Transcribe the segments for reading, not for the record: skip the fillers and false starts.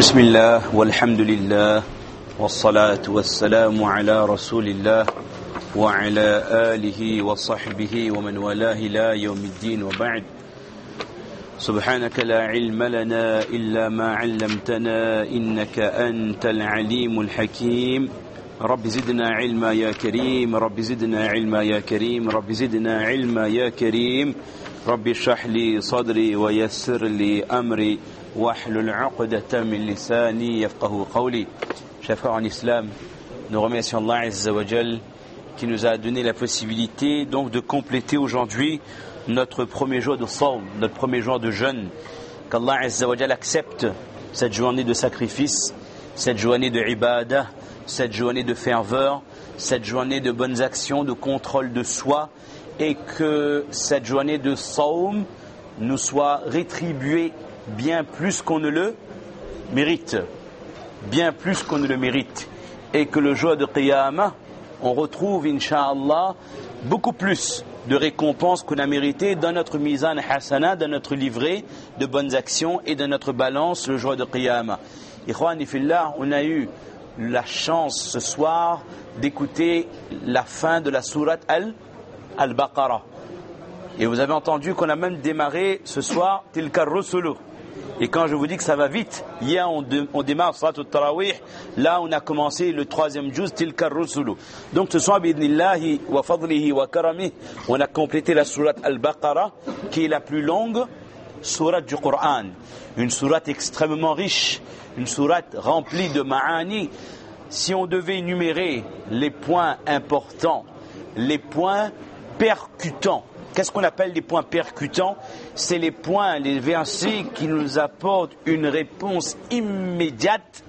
بسم الله والحمد لله والصلاة والسلام على رسول الله وعلى آله وصحبه ومن والاه إلى يوم الدين وبعد سبحانك لا علم لنا إلا ما علمتنا إنك أنت العليم الحكيم رب زدنا علما يا كريم رب زدنا علما يا كريم رب زدنا علما يا كريم رب اشرح لي صدري ويسر لي أمري واحلل عقدة من لساني يفقه قولي. Chers frères en islam, nous remercions Allah Azza wa Jal qui nous a donné la possibilité donc de compléter aujourd'hui notre premier jour de Sawm, notre premier jour de jeûne. Qu'Allah Azza wa Jal accepte cette journée de sacrifice, cette journée de ibadah, cette journée de ferveur, cette journée de bonnes actions, de contrôle de soi, et que cette journée de Sawm nous soit rétribuée bien plus qu'on ne le mérite, bien plus qu'on ne le mérite, et que le jour de Qiyamah, on retrouve, Inch'Allah, beaucoup plus de récompenses qu'on a mérité dans notre mizan hasana, dans notre livret de bonnes actions et dans notre balance le jour de Qiyamah. Ikhwani fillah, on a eu la chance ce soir d'écouter la fin de la sourate Al-Baqarah. Et vous avez entendu qu'on a même démarré ce soir Tilka Rusulu. Et quand je vous dis que ça va vite, hier on démarre Salat al-Tarawih, là on a commencé le troisième juz Tilka Rusulu. Donc ce soir, bi'idhnillahi wa fadlihi wa karamih, on a complété la sourate Al-Baqarah, qui est la plus longue sourate du Coran. Une sourate extrêmement riche, une sourate remplie de ma'ani. Si on devait énumérer les points importants, les points percutants, qu'est-ce qu'on appelle les points percutants? C'est les points, les versets qui nous apportent une réponse immédiate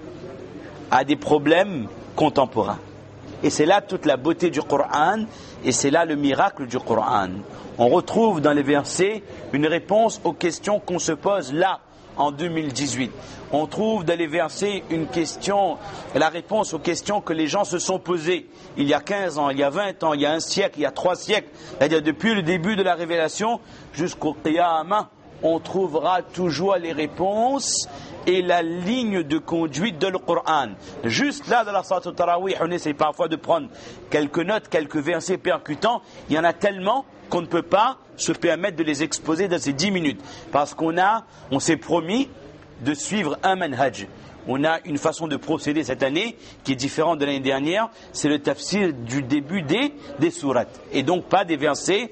à des problèmes contemporains. Et c'est là toute la beauté du Coran, et c'est là le miracle du Coran. On retrouve dans les versets une réponse aux questions qu'on se pose là, en 2018. On trouve dans les versets une question, la réponse aux questions que les gens se sont posées il y a 15 ans, il y a 20 ans, il y a un siècle, il y a 3 siècles. C'est-à-dire depuis le début de la révélation jusqu'au Qiyamah, on trouvera toujours les réponses et la ligne de conduite de le Coran. Juste là, dans la Salat al-Tarawih, on essaie parfois de prendre quelques notes, quelques versets percutants. Il y en a tellement qu'on ne peut pas se permettre de les exposer dans ces 10 minutes. Parce on s'est promis de suivre un manhaj. On a une façon de procéder cette année qui est différente de l'année dernière. C'est le tafsir du début des sourates. Et donc pas des versets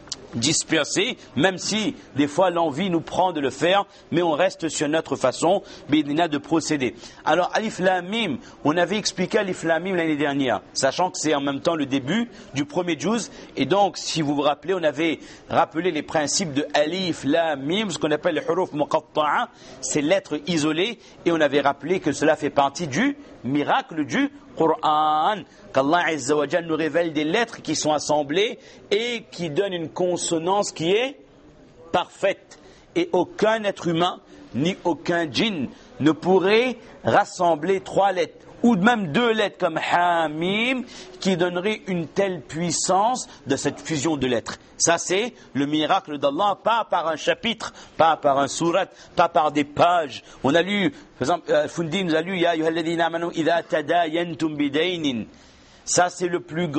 dispersés, même si des fois l'envie nous prend de le faire, mais on reste sur notre façon de procéder. Alors Alif Lam Mim, on avait expliqué Alif Lam Mim l'année dernière, sachant que c'est en même temps le début du premier juz, et donc si vous vous rappelez, on avait rappelé les principes de Alif Lam Mim, ce qu'on appelle les huruf muqatta'a, ces lettres isolées, et on avait rappelé que cela fait partie du miracle du Coran, qu'Allah Azza wa Jal nous révèle des lettres qui sont assemblées et qui donnent une consonance qui est parfaite. Et aucun être humain, ni aucun djinn ne pourrait rassembler 3 lettres, ou même 2 lettres comme Hamim, qui donneraient une telle puissance de cette fusion de lettres. Ça c'est le miracle d'Allah, pas par un chapitre, pas par un surat, pas par des pages. On a lu, par exemple, Fundi nous a lu Ya ayyuhalladhina amanu idha tadayantum bidaynin. Ça c'est le plus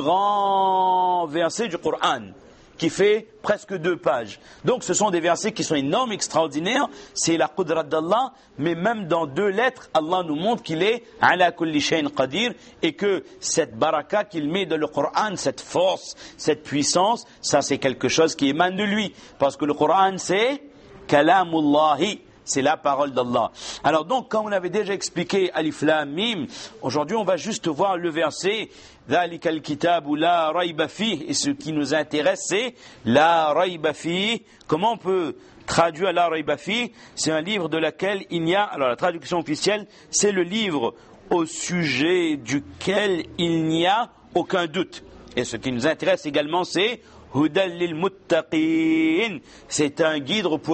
grand verset du Coran, qui fait presque 2 pages. Donc ce sont des versets qui sont énormes, extraordinaires, c'est la qudrat d'Allah, mais même dans 2 lettres, Allah nous montre qu'il est ala kulli shay'in qadir, et que cette baraka qu'il met dans le Coran, cette force, cette puissance, ça c'est quelque chose qui émane de lui, parce que le Coran c'est kalamullahi, c'est la parole d'Allah. Alors donc, quand on avait déjà expliqué Alif Lam Mim, aujourd'hui on va juste voir le verset ذَلِكَ الْكِتَابُ لَا رَيْبَ فِيهِ, et ce qui nous intéresse c'est La Rayba Fi. Comment on peut traduire La Rayba Fi? C'est un livre de laquelle il n'y a, alors la traduction officielle, c'est le livre au sujet duquel il n'y a aucun doute. Et ce qui nous intéresse également c'est Hudal lil Muttaqin. C'est un guide pour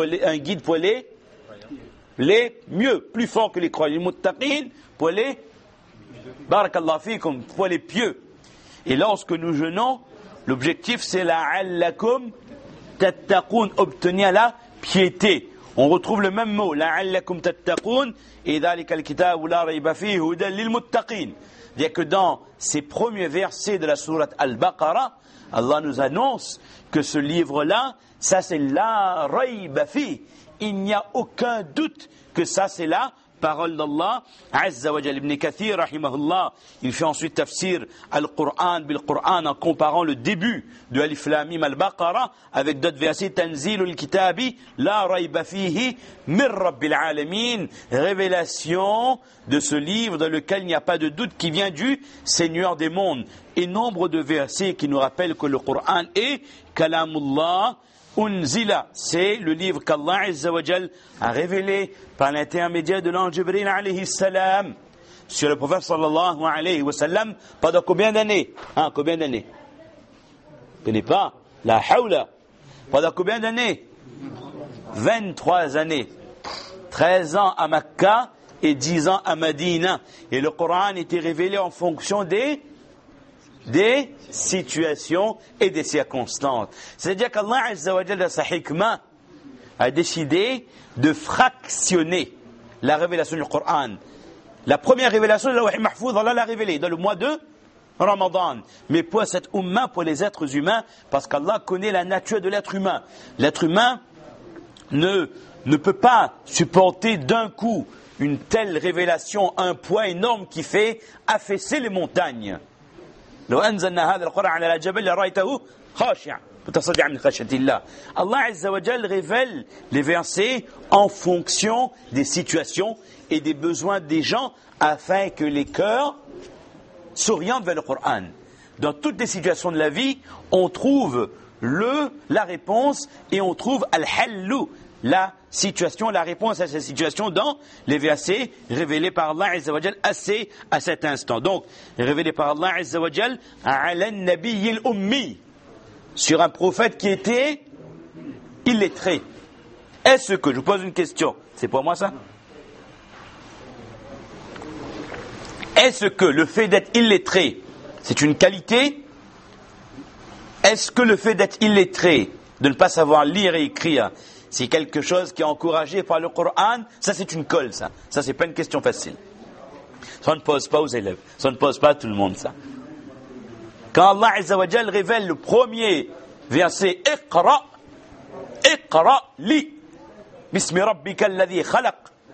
les mieux, plus forts que les croyants, les muttaqin, pour les barakallahu fikum, pour les pieux. Et lorsque nous jeûnons, l'objectif c'est la'allakum tattaqun, obtenir la piété. On retrouve le même mot, la'allakum tattaqun, et dhalika al-kitabu la rayba fihi hudan lil muttaqin. C'est-à-dire que dans ces premiers versets de la sourate Al-Baqarah, Allah nous annonce que ce livre-là, ça c'est la rayba fihi. Il n'y a aucun doute que ça c'est la parole d'Allah Azza wa Jalla. Ibn Kathir rahimahullah, il fait ensuite tafsir al-Qur'an bil-Qur'an en comparant le début de Alif Lam Mim al-Baqarah avec d'autres versets, Tanzilul Kitabi la rayba fihi min Rabbil Alamin, révélation de ce livre dans lequel il n'y a pas de doute qui vient du Seigneur des mondes. Et nombre de versets qui nous rappellent que le Qur'an est Kalamullah Unzila, c'est le livre qu'Allah Azza wa Jal a révélé par l'intermédiaire de l'ange Jibril alayhi salam sur le prophète sallallahu alayhi wa sallam pendant combien d'années? Combien d'années? Vous ne connaissez pas? La hawla. Pendant combien d'années? 23 années. 13 ans à Makkah et 10 ans à Madina. Et le Coran était révélé en fonction des situations et des circonstances. C'est-à-dire qu'Allah Azza wa Jalla, sa hikmah, a décidé de fractionner la révélation du Coran. La première révélation de la Wahi Mahfouz, Allah l'a révélée dans le mois de Ramadan. Mais pour cette umma, pour les êtres humains, parce qu'Allah connaît la nature de l'être humain. L'être humain ne peut pas supporter d'un coup une telle révélation, un poids énorme qui fait affaisser les montagnes. لو أنزلنا هذا القرآن على جبل لرأيته خاشعا متصدعا من خشية الله. Allah Azza wa Jal révèle les versets en fonction des situations et des besoins des gens afin que les cœurs s'orientent vers le Coran. Dans toutes les situations de la vie, on trouve la réponse et on trouve al-hallu, la situation, la réponse à cette situation dans les versets révélés par Allah Azza wa Jal à cet instant. Donc, révélés par Allah Azza wa Jal ala nabiyil ummi, sur un prophète qui était illettré. Est-ce que, je vous pose une question, c'est pour moi ça? Est-ce que le fait d'être illettré, c'est une qualité? Est-ce que le fait d'être illettré, de ne pas savoir lire et écrire, c'est quelque chose qui est encouragé par le Coran? Ça, c'est une colle, ça. Ça, c'est pas une question facile. Ça ne pose pas aux élèves. Ça ne pose pas à tout le monde, ça. Quand Allah Azza wa Jal révèle le premier verset, Iqra li, Bismi rabbika alladhi khalaq,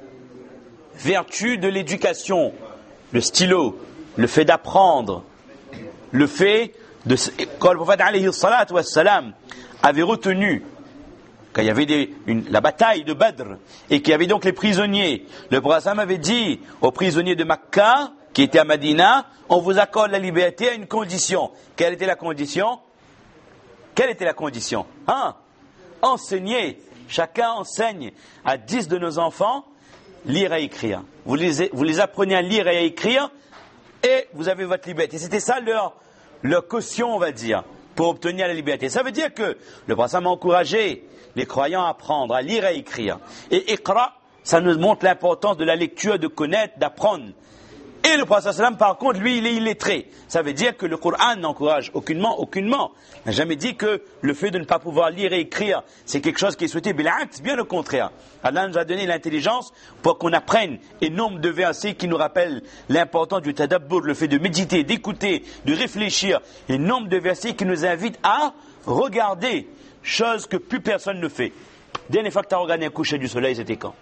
vertu de l'éducation, le stylo, le fait d'apprendre, le fait de... Quand le prophète alayhi salatu wassalam avait retenu, quand il y avait la bataille de Badr, et qu'il y avait donc les prisonniers, le prophète avait dit aux prisonniers de Makkah, qui étaient à Madina, on vous accorde la liberté à une condition. Quelle était la condition? Quelle était la condition? Enseigner. Chacun enseigne à 10 de nos enfants lire et écrire. Vous les apprenez à lire et à écrire, et vous avez votre liberté. C'était ça leur caution, on va dire, pour obtenir la liberté. Ça veut dire que le prophète a encouragé les croyants à apprendre, à lire et à écrire. Et Iqra, ça nous montre l'importance de la lecture, de connaître, d'apprendre. Et le prophète sallam, par contre, lui, il est illettré. Ça veut dire que le Coran n'encourage aucunement. Il n'a jamais dit que le fait de ne pas pouvoir lire et écrire, c'est quelque chose qui est souhaité. Bil'aks, bien au contraire. Allah nous a donné l'intelligence pour qu'on apprenne. Et nombre de versets qui nous rappellent l'importance du tadabbur, le fait de méditer, d'écouter, de réfléchir. Et nombre de versets qui nous invitent à regarder, chose que plus personne ne fait. Dernière fois que tu as regardé un coucher du soleil, c'était quand?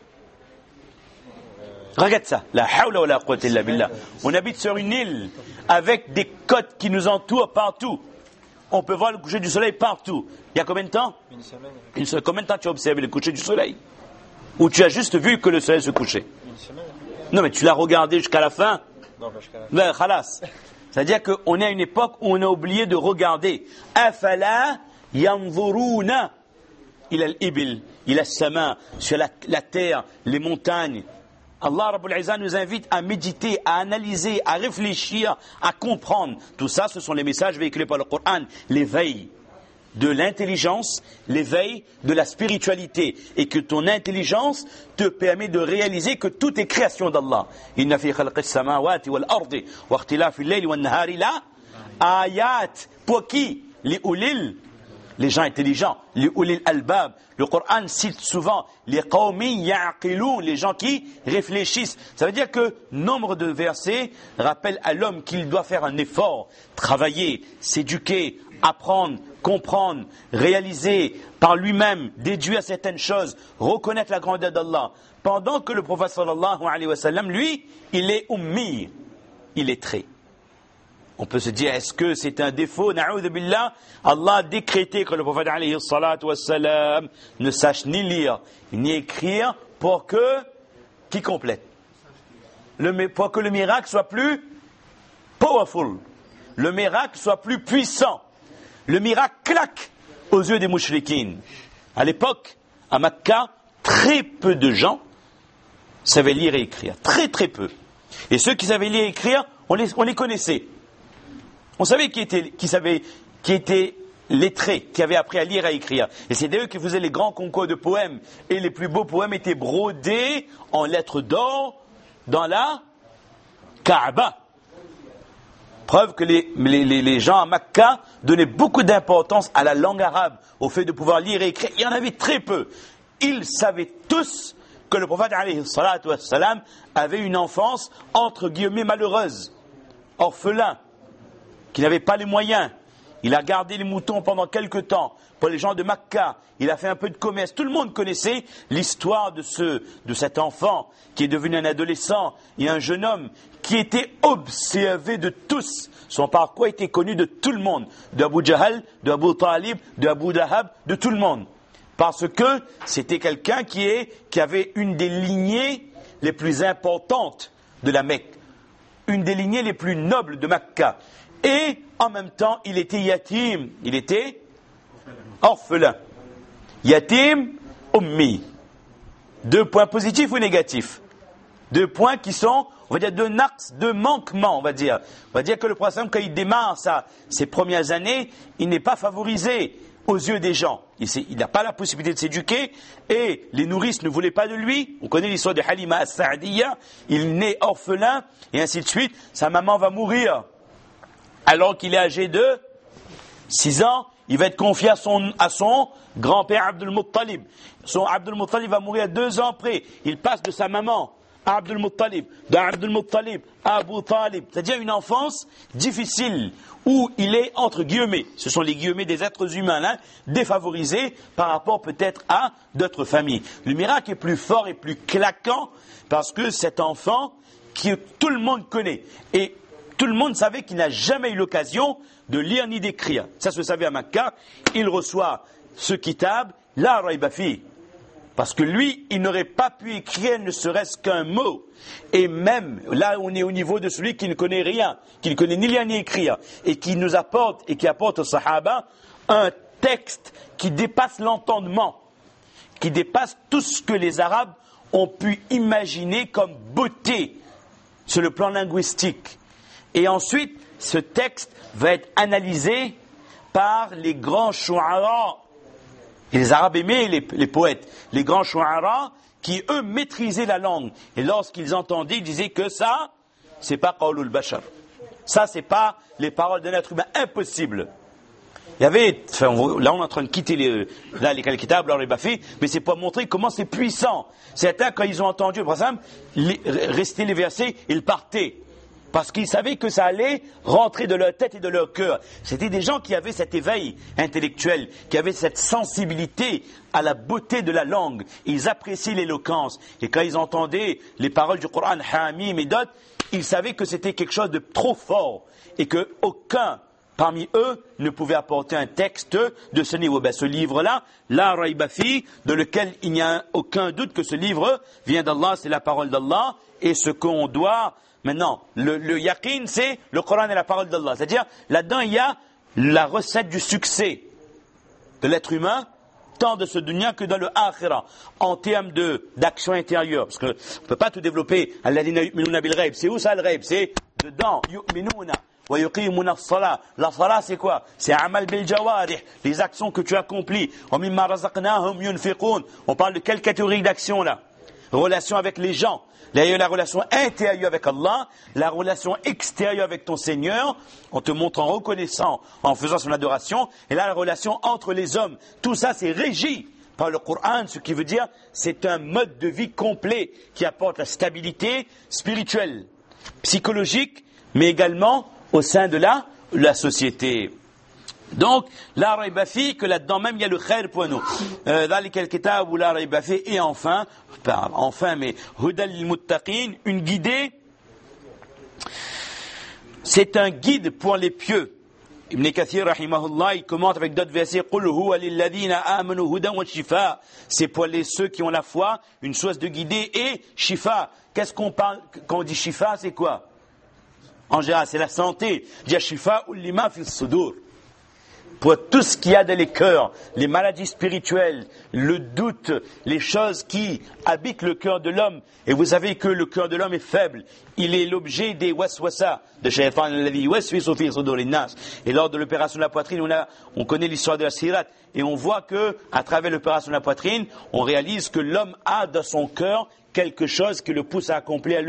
Regarde ça, la hawla wa la quwwata illa billah. On habite sur une île avec des côtes qui nous entourent partout. On peut voir le coucher du soleil partout. Il y a combien de temps? Une semaine. Combien de temps tu as observé le coucher du soleil? Ou tu as juste vu que le soleil se couchait? Une semaine. Non, mais tu l'as regardé jusqu'à la fin? Non, pas jusqu'à la fin. Khalas. C'est-à-dire qu'on est à une époque où on a oublié de regarder. Afala yanzuruna ila al-ibil, ila as-sama, sur la terre, les montagnes. Allah Rabbul Izzah nous invite à méditer, à analyser, à réfléchir, à comprendre. Tout ça, ce sont les messages véhiculés par le Coran. L'éveil de l'intelligence, l'éveil de la spiritualité. Et que ton intelligence te permet de réaliser que tout est création d'Allah. Inna fi khalqis samawati wal ardi wa ikhtilafil layli wan nahari la ayat. Pour qui? Li ulil les gens intelligents, les ulil albab. Le Coran cite souvent les qawmi ya'qilun, les gens qui réfléchissent. Ça veut dire que nombre de versets rappellent à l'homme qu'il doit faire un effort, travailler, s'éduquer, apprendre, comprendre, réaliser par lui-même, déduire certaines choses, reconnaître la grandeur d'Allah. Pendant que le prophète sallallahu alayhi wa sallam, lui, il est ummi, illettré. On peut se dire, est-ce que c'est un défaut? Na'oudhu billah. Allah a décrété que le prophète alayhi salatu wa salam ne sache ni lire, ni écrire pour que, qui complète? Pour que le miracle soit plus powerful. Le miracle soit plus puissant. Le miracle claque aux yeux des mouchriquines. À l'époque, à Makkah, très peu de gens savaient lire et écrire. Très très peu. Et ceux qui savaient lire et écrire, on les connaissait. On savait qui étaient lettrés, qui avaient appris à lire et à écrire. Et c'est d'eux qui faisaient les grands concours de poèmes. Et les plus beaux poèmes étaient brodés en lettres d'or dans la Kaaba. Preuve que les gens à Makkah donnaient beaucoup d'importance à la langue arabe, au fait de pouvoir lire et écrire. Il y en avait très peu. Ils savaient tous que le prophète alayhi salatu wassalam avait une enfance entre guillemets malheureuse, orphelin, qui n'avait pas les moyens. Il a gardé les moutons pendant quelque temps pour les gens de Makkah. Il a fait un peu de commerce. Tout le monde connaissait l'histoire de cet enfant qui est devenu un adolescent et un jeune homme qui était observé de tous. Son parcours était connu de tout le monde, de Abu Jahl, de Abu Talib, de Abu Lahab, de tout le monde. Parce que c'était quelqu'un qui avait une des lignées les plus importantes de la Mecque, une des lignées les plus nobles de Makkah. Et en même temps, il était yatim, il était orphelin. Yatim, ummi. 2 points positifs ou négatifs? 2 points qui sont, on va dire, de manquement, on va dire. On va dire que le prophète, quand il démarre ses premières années, il n'est pas favorisé aux yeux des gens. Il n'a pas la possibilité de s'éduquer et les nourrices ne voulaient pas de lui. On connaît l'histoire de Halima as-Sa'diyya. Il naît orphelin et ainsi de suite. Sa maman va mourir. Alors qu'il est âgé de 6 ans, il va être confié à son grand-père Abdul Muttalib. Son Abdul Muttalib va mourir 2 ans après. Il passe de sa maman à Abdul Muttalib, d'Abdul Muttalib à Abu Talib. C'est-à-dire une enfance difficile où il est, entre guillemets, ce sont les guillemets des êtres humains, là, défavorisés par rapport peut-être à d'autres familles. Le miracle est plus fort et plus claquant parce que cet enfant que tout le monde connaît et tout le monde savait qu'il n'a jamais eu l'occasion de lire ni d'écrire. Ça se savait à Makkah. Il reçoit ce kitab, la rayba fi. Parce que lui, il n'aurait pas pu écrire ne serait-ce qu'un mot. Et même, là, on est au niveau de celui qui ne connaît rien, qui ne connaît ni lire ni écrire, et qui nous apporte, et qui apporte aux Sahaba, un texte qui dépasse l'entendement, qui dépasse tout ce que les Arabes ont pu imaginer comme beauté sur le plan linguistique. Et ensuite, ce texte va être analysé par les grands shu'ara. Et les Arabes aimaient les poètes, les grands shu'ara qui, eux, maîtrisaient la langue. Et lorsqu'ils entendaient, ils disaient que ça, c'est pas qawlul bashar. Ça, c'est pas les paroles d'un être humain. Impossible. Il y avait, là on est en train de quitter les kitab, les bafi, mais c'est pour montrer comment c'est puissant. Certains, quand ils ont entendu, par exemple, rester les versets, ils partaient. Parce qu'ils savaient que ça allait rentrer de leur tête et de leur cœur. C'était des gens qui avaient cet éveil intellectuel, qui avaient cette sensibilité à la beauté de la langue. Ils appréciaient l'éloquence. Et quand ils entendaient les paroles du Coran, Hamim et d'autres, ils savaient que c'était quelque chose de trop fort. Et qu'aucun parmi eux ne pouvait apporter un texte de ce niveau. Ce livre-là, La Rayba Fi, de lequel il n'y a aucun doute que ce livre vient d'Allah, c'est la parole d'Allah. Et ce qu'on doit... Maintenant, le yaqin, c'est le Coran et la parole d'Allah. C'est-à-dire, là-dedans, il y a la recette du succès de l'être humain, tant de ce dunya que dans le akhira, en termes d'action intérieure. Parce qu'on ne peut pas tout développer. Alladhina yu'minuna bil ghaib. C'est où ça le ghaib? C'est dedans. Yu'minuna wa yuqimuna as-salah. La salah, c'est quoi? C'est amal bil jawarih, les actions que tu accomplis. Wa mimma razaqnahum yunfiqun. On parle de quelle catégorie d'action là? relation avec les gens. Là, il y a la relation intérieure avec Allah, la relation extérieure avec ton Seigneur, en te montrant reconnaissant, en faisant son adoration, et là, la relation entre les hommes. Tout ça, c'est régi par le Coran, ce qui veut dire c'est un mode de vie complet qui apporte la stabilité spirituelle, psychologique, mais également au sein de la société. Donc, la rayba fi, que là-dedans même il y a le khair pour nous. ذلك الكتاب لا ريب فيه. Et enfin, mais هدى للمتقين, une guidée, c'est un guide pour les pieux. Ibn Kathir rahimahullah, il commente avec d'autres versets, قُلْ هُوَ لِلَّذِينَ آمَنُوا هُدًى وَشِفَاء. C'est pour ceux qui ont la foi, une source de guidée et shifa. Qu'est-ce qu'on parle quand on dit shifa, c'est quoi? En général, c'est la santé. Il y a shifa ou lima fil sudur. Pour tout ce qu'il y a dans les cœurs, les maladies spirituelles, le doute, les choses qui habitent le cœur de l'homme. Et vous savez que le cœur de l'homme est faible. Il est l'objet des waswasa de shaytan alladhi yuwaswisu fi sudurin nas. Et lors de l'opération de la poitrine, on connaît l'histoire de la sirat. Et on voit que, à travers l'opération de la poitrine, on réalise que l'homme a dans son cœur quelque chose qui le pousse à accomplir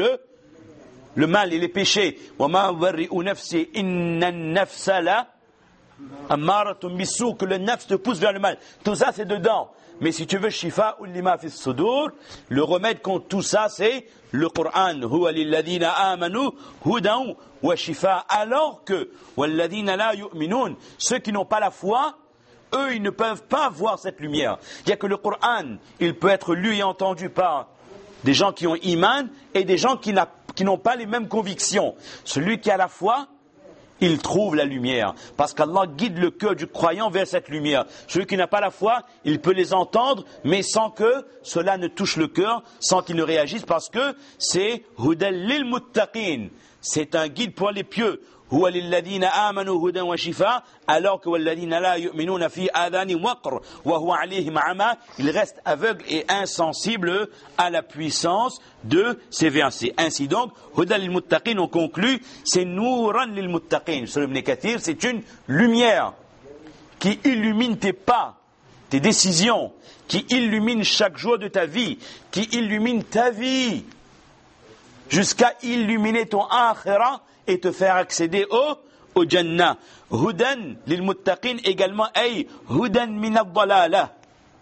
le mal et les péchés. Wa ma ubarri'u nafsi inna an-nafsa la ammaratun bis-su', que le nafs te pousse vers le mal. Tout ça c'est dedans. Mais si tu veux shifa ou lima fi sudur, le remède contre tout ça c'est le Coran. Huwa lilladhina amanu hudan wa shifa. Alors que walladhina la yu'minun, ceux qui n'ont pas la foi, eux ils ne peuvent pas voir cette lumière. C'est-à-dire que le Coran, il peut être lu et entendu par des gens qui ont iman et des gens qui n'ont pas les mêmes convictions. Celui qui a la foi, il trouve la lumière, parce qu'Allah guide le cœur du croyant vers cette lumière. Celui qui n'a pas la foi, il peut les entendre, mais sans que cela ne touche le cœur, sans qu'il ne réagisse, parce que c'est hudal lil muttaqin, c'est un guide pour les pieux. Huwa lilladhina amanu hudan wa shifa, alors que walladhina la yu'minuna fi adani waqr wa huwa alayhim ama, il reste aveugle et insensible à la puissance de ces versets. Ainsi donc, hudan lil muttaqin, on conclut, c'est nouran lil muttaqin. Sur Ibn Kathir, c'est une lumière qui illumine tes pas, tes décisions, qui illumine chaque jour de ta vie, qui illumine ta vie, jusqu'à illuminer ton akhira et te faire accéder au Jannah. Hudan lil muttaqin également, ay hudan min ad-dalalah.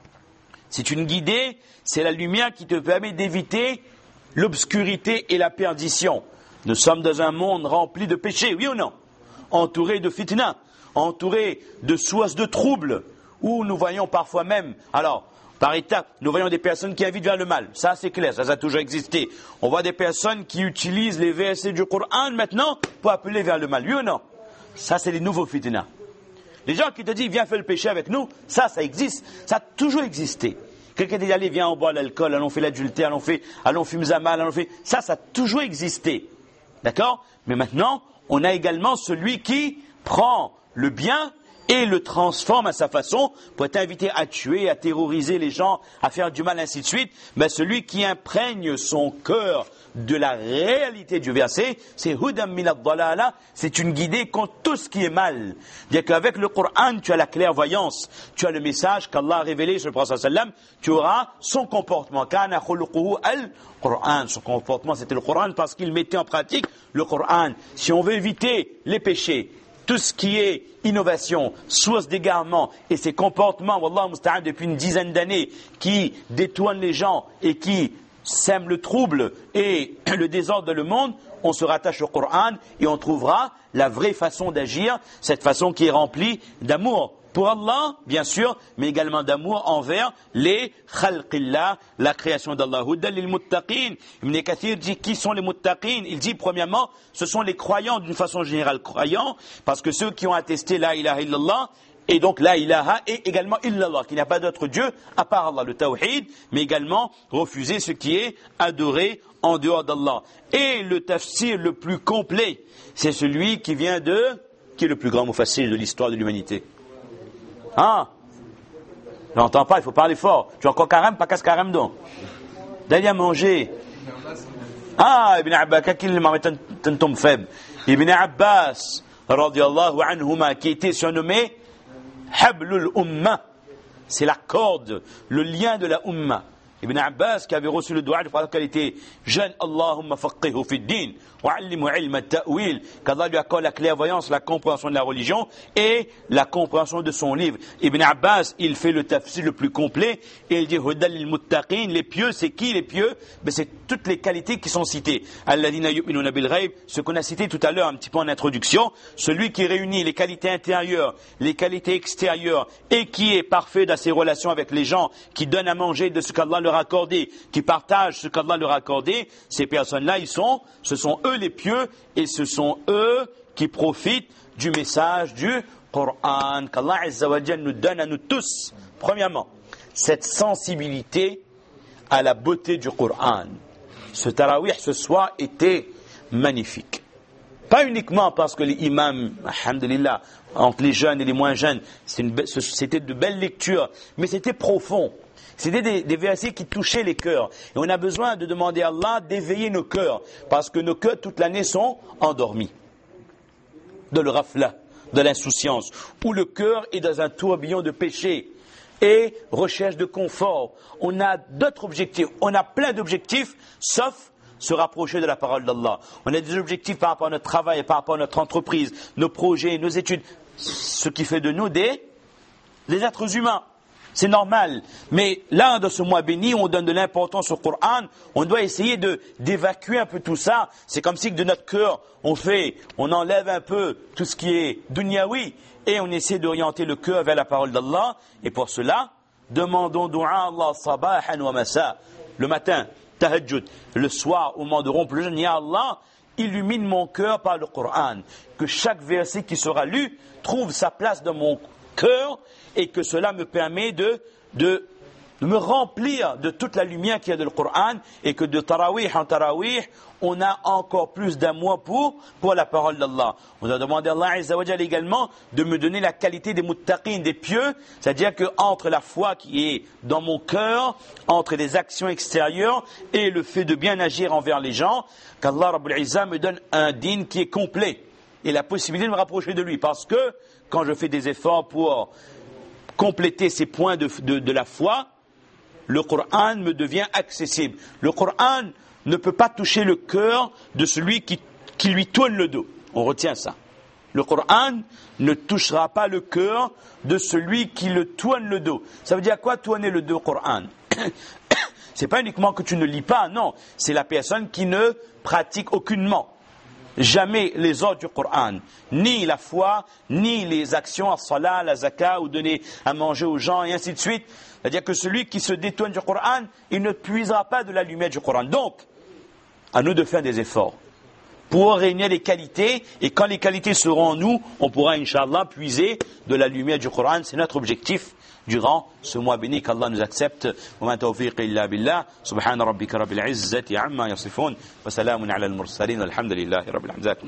C'est une guidée, c'est la lumière qui te permet d'éviter l'obscurité et la perdition. Nous sommes dans un monde rempli de péchés, oui ou non? Entouré de fitna, entouré de sources de troubles, où nous voyons parfois même, alors, par étapes, nous voyons des personnes qui invitent vers le mal. Ça, c'est clair, ça a toujours existé. On voit des personnes qui utilisent les versets du Coran maintenant pour appeler vers le mal. Oui ou non? Ça, c'est les nouveaux fitna. Les gens qui te disent, viens faire le péché avec nous, ça existe. Ça a toujours existé. Quelqu'un dit, allez, viens, on boit l'alcool, allons faire l'adultère, allons fumer zamal, Ça a toujours existé. D'accord? Mais maintenant, on a également celui qui prend le bien et le transforme à sa façon pour t'inviter à tuer, à terroriser les gens, à faire du mal, ainsi de suite. Mais celui qui imprègne son cœur de la réalité du verset, c'est Hudam min ad-dalala, c'est une guidée contre tout ce qui est mal. C'est-à-dire qu'avec le Coran, tu as la clairvoyance, tu as le message qu'Allah a révélé sur le prophète sallam, tu auras son comportement. Kana khuluquhu al-Qur'an, son comportement c'était le Coran parce qu'il mettait en pratique le Coran. Si on veut éviter les péchés, tout ce qui est innovation, source d'égarement et ces comportements, wallah musta'an, depuis une dizaine d'années, qui détournent les gens et qui sèment le trouble et le désordre dans le monde, on se rattache au Coran et on trouvera la vraie façon d'agir, cette façon qui est remplie d'amour pour Allah, bien sûr, mais également d'amour envers les khalqillah, la création d'Allah. Hudan lil muttaqin. Ibn Kathir dit qui sont les muttaqin? Il dit premièrement, ce sont les croyants d'une façon générale, croyants, parce que ceux qui ont attesté la ilaha illallah, et donc la ilaha et également illallah, qu'il n'y a pas d'autre Dieu à part Allah, le tawhid, mais également refuser ce qui est adoré en dehors d'Allah. Et le tafsir le plus complet, c'est celui qui vient qui est le plus grand mufassir de l'histoire de l'humanité. Ah, j'entends pas, il faut parler fort. Tu as encore carême, pas casse carême donc. D'aller à manger. Ah, Ibn Abbas, qu'il m'a mis un tombe faible. Ibn Abbas, radiyallahu anhuma, qui était surnommé Hablul Ummah. C'est la corde, le lien de la Ummah. Ibn Abbas, qui avait reçu le dua quand il était jeune, Allahumma faqihhu fi din, wa'allimhu ilma ta'wil, qu'Allah lui accorde la clairvoyance, la compréhension de la religion et la compréhension de son livre. Ibn Abbas, il fait le tafsir le plus complet et il dit hudal lil muttaqin, les pieux, c'est qui les pieux? Ben, c'est toutes les qualités qui sont citées. Alladhina yu'minuna bil ghaib, ce qu'on a cité tout à l'heure un petit peu en introduction, celui qui réunit les qualités intérieures, les qualités extérieures et qui est parfait dans ses relations avec les gens, qui donne à manger de ce qu'Allah leur a accordé, qui partagent ce qu'Allah leur a accordé, ces personnes-là, ce sont eux les pieux et ce sont eux qui profitent du message du Coran qu'Allah Azza wa Jalla nous donne à nous tous. Premièrement, cette sensibilité à la beauté du Coran. Ce tarawih ce soir était magnifique. Pas uniquement parce que les imams, alhamdulillah, entre les jeunes et les moins jeunes, c'était de belles lectures, mais c'était profond. C'était des versets qui touchaient les cœurs. Et on a besoin de demander à Allah d'éveiller nos cœurs, parce que nos cœurs toute l'année sont endormis. De le rafla, de l'insouciance, où le cœur est dans un tourbillon de péché et recherche de confort. On a d'autres objectifs, on a plein d'objectifs, sauf se rapprocher de la parole d'Allah. On a des objectifs par rapport à notre travail, par rapport à notre entreprise, nos projets, nos études, ce qui fait de nous des êtres humains. C'est normal. Mais là, dans ce mois béni, on donne de l'importance au Coran. On doit essayer d'évacuer un peu tout ça. C'est comme si de notre cœur, on enlève un peu tout ce qui est dunyawi et on essaie d'orienter le cœur vers la parole d'Allah. Et pour cela, demandons dua à Allah sabahan wa masa. Le matin, tahajjud. Le soir, au moment de rompre le jeûne, ya Allah, illumine mon cœur par le Coran. Que chaque verset qui sera lu trouve sa place dans mon cœur et que cela me permet de me remplir de toute la lumière qu'il y a dans le Coran et que de tarawih en tarawih, on a encore plus d'amour pour la parole d'Allah. On a demandé à Allah Azza wa Jalla également de me donner la qualité des muttaqin, des pieux, c'est-à-dire que entre la foi qui est dans mon cœur, entre les actions extérieures et le fait de bien agir envers les gens, qu'Allah Rabbul Izzah me donne un din qui est complet et la possibilité de me rapprocher de lui, parce que quand je fais des efforts pour compléter ces points de la foi, le Coran me devient accessible. Le Coran ne peut pas toucher le cœur de celui qui lui tourne le dos. On retient ça. Le Coran ne touchera pas le cœur de celui qui le tourne le dos. Ça veut dire quoi, tourner le dos au Coran? C'est pas uniquement que tu ne lis pas, non. C'est la personne qui ne pratique aucunement. Jamais les ordres du Coran, ni la foi, ni les actions, as-salat, la zakat, ou donner à manger aux gens, et ainsi de suite. C'est-à-dire que celui qui se détourne du Coran, il ne puisera pas de la lumière du Coran. Donc, à nous de faire des efforts pour réunir les qualités, et quand les qualités seront en nous, on pourra, Inch'Allah, puiser de la lumière du Coran. C'est notre objectif durant ce mois béni, qu'Allah nous accepte. Wa ma tawfiq illa billah. Subhana rabbika rabbil izzati amma yasifun. Wa salamun ala al-mursalin. Alhamdulillahi rabbil alamin.